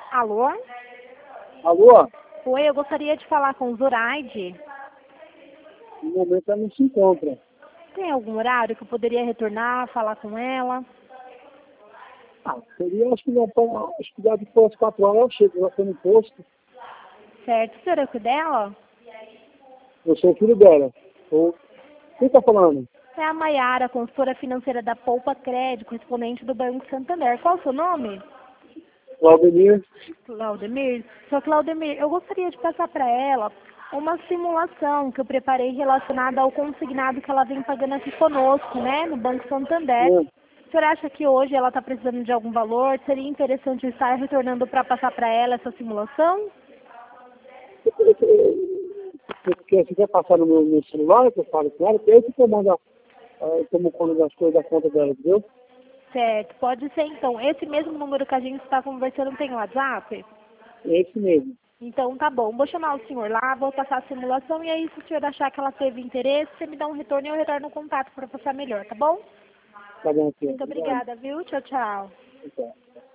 Alô? Alô? Oi, eu gostaria de falar com Zoraide. No momento ela não se encontra. Tem algum horário que eu poderia retornar, falar com ela? Seria, acho que dá depois das 4 horas eu chego, ela está no posto. Certo. O senhor é o dela? Eu sou o filho dela. Quem está falando? É a Maiara, consultora financeira da Poupa Crédito, correspondente do Banco Santander. Qual o seu nome? Claudemir. Claudemir. Sr. Claudemir, eu gostaria de passar para ela uma simulação que eu preparei relacionada ao consignado que ela vem pagando aqui conosco, né, no Banco Santander. O senhor acha que hoje ela está precisando de algum valor? Seria interessante eu estar retornando para passar para ela essa simulação? Você quer passar no meu celular, que eu falo com ela, que aí que comanda, como conta das coisas da conta dela, entendeu? Certo, pode ser então. Esse mesmo número que a gente está conversando tem WhatsApp? É esse mesmo. Então tá bom, vou chamar o senhor lá, vou passar a simulação e aí se o senhor achar que ela teve interesse, você me dá um retorno e eu retorno o contato para passar melhor, tá bom? Tá bom, aqui. Muito obrigada, viu? Tchau, tchau. Obrigado.